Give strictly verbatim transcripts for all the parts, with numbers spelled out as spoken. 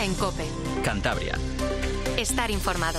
Herrera en COPE. Cantabria. Estar informado.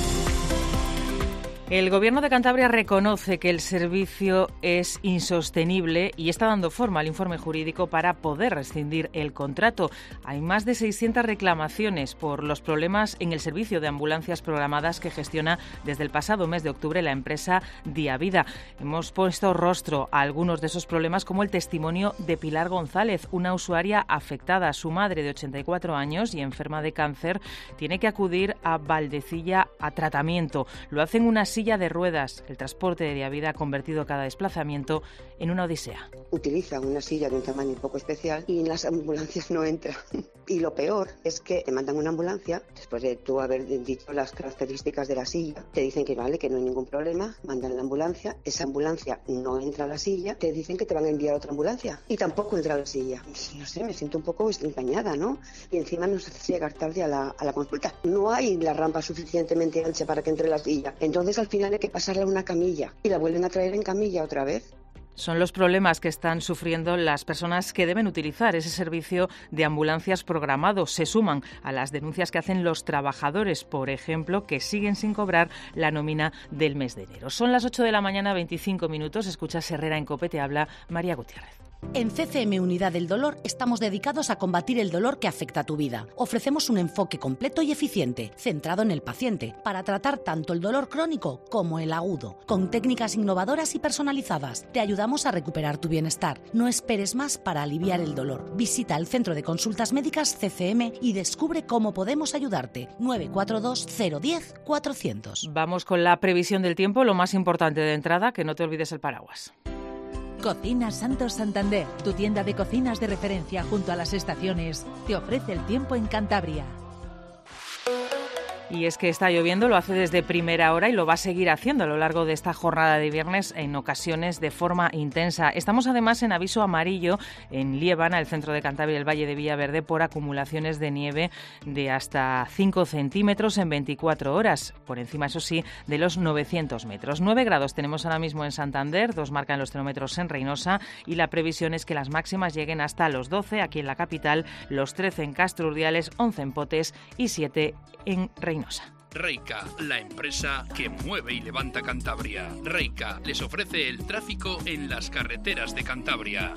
El Gobierno de Cantabria reconoce que el servicio es insostenible y está dando forma al informe jurídico para poder rescindir el contrato. Hay más de seiscientas reclamaciones por los problemas en el servicio de ambulancias programadas que gestiona desde el pasado mes de octubre la empresa Diavida. Hemos puesto rostro a algunos de esos problemas, como el testimonio de Pilar González, una usuaria afectada. Su madre, de ochenta y cuatro años y enferma de cáncer, tiene que acudir a Valdecilla a tratamiento. Lo hace en una silla de ruedas. El transporte de Diavida ha convertido cada desplazamiento en una odisea. Utiliza una silla de un tamaño un poco especial y en las ambulancias no entra. Y lo peor es que te mandan una ambulancia, después de tú haber dicho las características de la silla, te dicen que vale, que no hay ningún problema, mandan la ambulancia, esa ambulancia no entra a la silla, te dicen que te van a enviar otra ambulancia y tampoco entra a la silla. No sé, me siento un poco engañada, ¿no? Y encima nos hace llegar tarde a la, a la consulta. No hay la rampa suficientemente ancha para que entre la silla. Entonces, al final hay que pasarle a una camilla y la vuelven a traer en camilla otra vez. Son los problemas que están sufriendo las personas que deben utilizar ese servicio de ambulancias programado. Se suman a las denuncias que hacen los trabajadores, por ejemplo, que siguen sin cobrar la nómina del mes de enero. Son las ocho de la mañana, veinticinco minutos. Escuchas Herrera en COPE, te habla María Gutiérrez. En C C M Unidad del Dolor estamos dedicados a combatir el dolor que afecta a tu vida. Ofrecemos un enfoque completo y eficiente, centrado en el paciente, para tratar tanto el dolor crónico como el agudo, con técnicas innovadoras y personalizadas. Te ayudamos a recuperar tu bienestar. No esperes más para aliviar el dolor. Visita el Centro de Consultas Médicas C C M y descubre cómo podemos ayudarte. nueve cuatro dos cero uno cero cuatrocientos. Vamos con la previsión del tiempo. Lo más importante de entrada, que no te olvides el paraguas. Cocinas Santos Santander, tu tienda de cocinas de referencia junto a las estaciones, te ofrece el tiempo en Cantabria. Y es que está lloviendo, lo hace desde primera hora y lo va a seguir haciendo a lo largo de esta jornada de viernes, en ocasiones de forma intensa. Estamos además en aviso amarillo en Liébana, el centro de Cantabria y el Valle de Villaverde, por acumulaciones de nieve de hasta cinco centímetros en veinticuatro horas, por encima, eso sí, de los novecientos metros. nueve grados tenemos ahora mismo en Santander, dos marcan los termómetros en Reinosa, y la previsión es que las máximas lleguen hasta los doce aquí en la capital, los trece en Castro Urdiales, once en Potes y siete en Reinosa. Reica, la empresa que mueve y levanta Cantabria. Reica les ofrece el tráfico en las carreteras de Cantabria.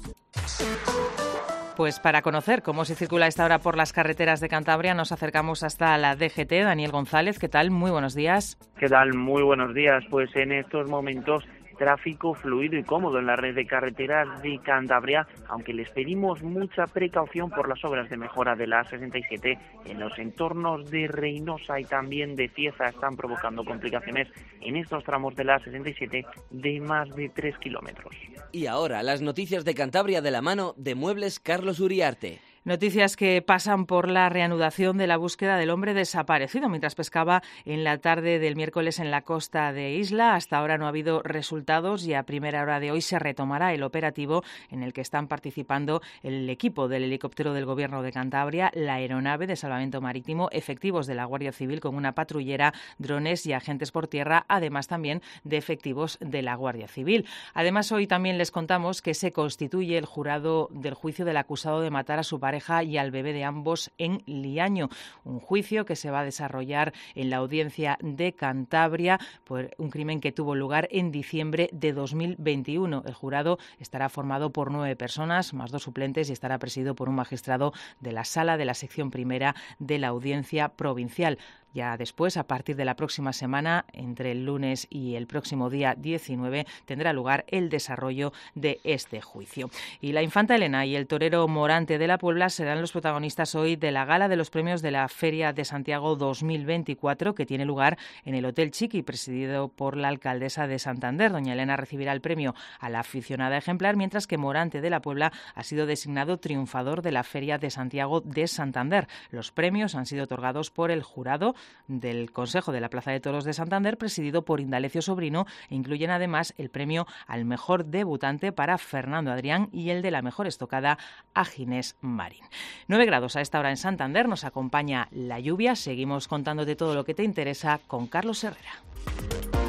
Pues para conocer cómo se circula a esta hora por las carreteras de Cantabria, nos acercamos hasta la D G T. Daniel González, ¿qué tal? Muy buenos días. ¿Qué tal? Muy buenos días. Pues en estos momentos, tráfico fluido y cómodo en la red de carreteras de Cantabria, aunque les pedimos mucha precaución por las obras de mejora de la A sesenta y siete en los entornos de Reinosa y también de Cieza. Están provocando complicaciones en estos tramos de la A sesenta y siete de más de tres kilómetros. Y ahora, las noticias de Cantabria de la mano de Muebles Carlos Uriarte. Noticias que pasan por la reanudación de la búsqueda del hombre desaparecido mientras pescaba en la tarde del miércoles en la costa de Isla. Hasta ahora no ha habido resultados y a primera hora de hoy se retomará el operativo en el que están participando el equipo del helicóptero del Gobierno de Cantabria, la aeronave de salvamento marítimo, efectivos de la Guardia Civil con una patrullera, drones y agentes por tierra, además también de efectivos de la Guardia Civil. Además, hoy también les contamos que se constituye el jurado del juicio del acusado de matar a su pareja y al bebé de ambos en Liaño, un juicio que se va a desarrollar en la audiencia de Cantabria por un crimen que tuvo lugar en diciembre de dos mil veintiuno. El jurado estará formado por nueve personas, más dos suplentes, y estará presidido por un magistrado de la Sala de la Sección Primera de la Audiencia Provincial. Ya después, a partir de la próxima semana, entre el lunes y el próximo día diecinueve, tendrá lugar el desarrollo de este juicio. Y la infanta Elena y el torero Morante de la Puebla serán los protagonistas hoy de la gala de los premios de la Feria de Santiago dos mil veinticuatro, que tiene lugar en el Hotel Chiqui, presidido por la alcaldesa de Santander. Doña Elena recibirá el premio a la aficionada ejemplar, mientras que Morante de la Puebla ha sido designado triunfador de la Feria de Santiago de Santander. Los premios han sido otorgados por el jurado del Consejo de la Plaza de Toros de Santander, presidido por Indalecio Sobrino, e incluyen además el premio al mejor debutante para Fernando Adrián y el de la mejor estocada a Ginés Marín. nueve grados a esta hora en Santander, nos acompaña la lluvia. Seguimos contándote todo lo que te interesa con Carlos Herrera.